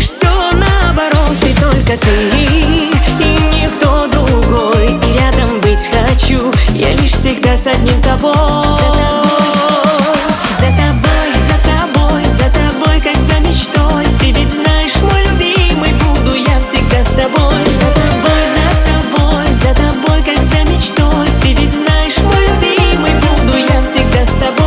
все наоборот. Ты только ты и никто другой, и рядом быть хочу я лишь всегда с одним тобой. За тобой, за тобой, за тобой, как за мечтой. Ты ведь знаешь, мой любимый, буду я всегда с тобой. За тобой, за тобой, за тобой, как за мечтой. Ты ведь знаешь, мой любимый, буду я всегда с тобой.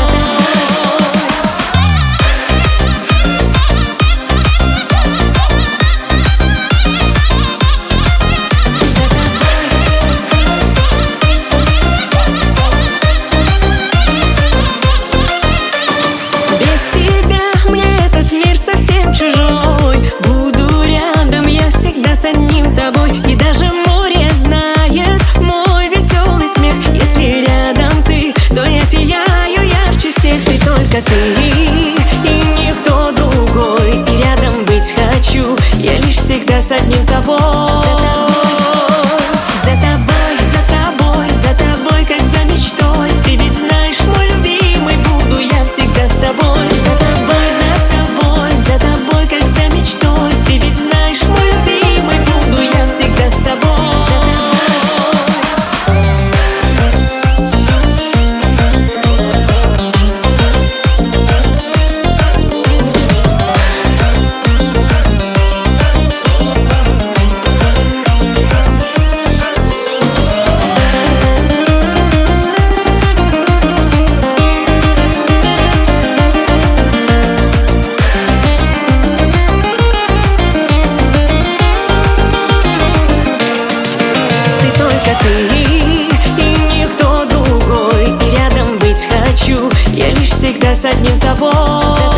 Чужой, буду рядом я всегда с одним тобой. И даже море знает мой веселый смех. Если рядом ты, то я сияю ярче всех. Ты только ты и никто другой, и рядом быть хочу я лишь всегда с одним тобой. За тобой, за тобой, за тобой, как за мечтой. Ты ведь знаешь, мой любимый, буду я всегда с тобой. За тобой, за тобой, как за мечтой. Ты ведь знаешь, мой любимый, буду я всегда с тобой. Ты и никто другой, и рядом быть хочу я лишь всегда с одним тобой.